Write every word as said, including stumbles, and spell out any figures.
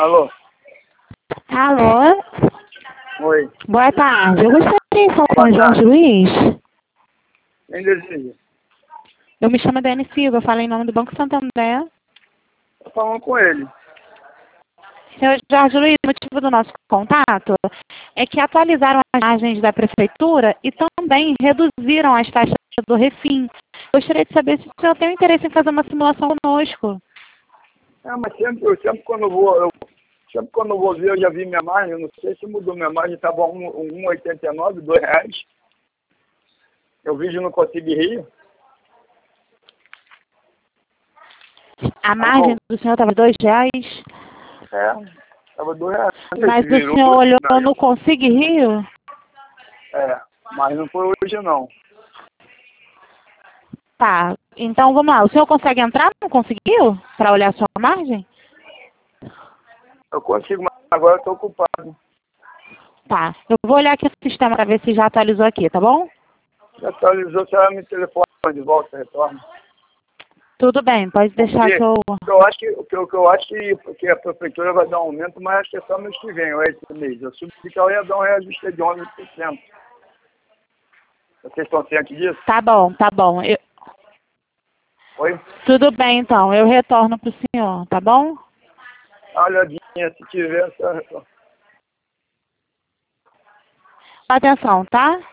Alô? Alô? Oi. Boa tarde. Eu gostaria de falar com Boa o Jorge tarde. Luiz. Quem deseja? Eu me chamo Dani Silva, eu falo em nome do Banco Santander. Estou falando com ele. Senhor Jorge Luiz, o motivo do nosso contato é que atualizaram as margens da Prefeitura e também reduziram as taxas do Refim. Gostaria de saber se o senhor tem interesse em fazer uma simulação conosco. É, mas sempre, eu sempre quando eu vou, eu, sempre quando eu vou ver, eu já vi minha margem, eu não sei se mudou minha margem, estava um e oitenta e nove, dois reais. Eu vi de não conseguir rir. A margem do senhor estava dois reais, É, estava dois reais. mas o Virou, senhor olhou não, no Consigue Rio? É, mas não foi hoje não. Tá, então vamos lá. O senhor consegue entrar? Não conseguiu? Para olhar a sua margem? Eu consigo, mas agora eu estou ocupado. Tá, eu vou olhar aqui no sistema para ver se já atualizou aqui, tá bom? Já atualizou, você vai me telefone de volta, retorno. Tudo bem, pode deixar Porque que eu... eu acho que, o que, eu- que eu acho que, que a prefeitura vai dar um aumento, mas acho que é só mês que vem, ou é esse mês. Eu soube que ela ia dar um reajuste de onze por cento. Vocês estão cientes disso? Tá bom, tá bom. Eu... Oi? Tudo bem, então. Eu retorno pro senhor, tá bom? Dá uma olhadinha, se tiver, só retorno. Atenção, tá?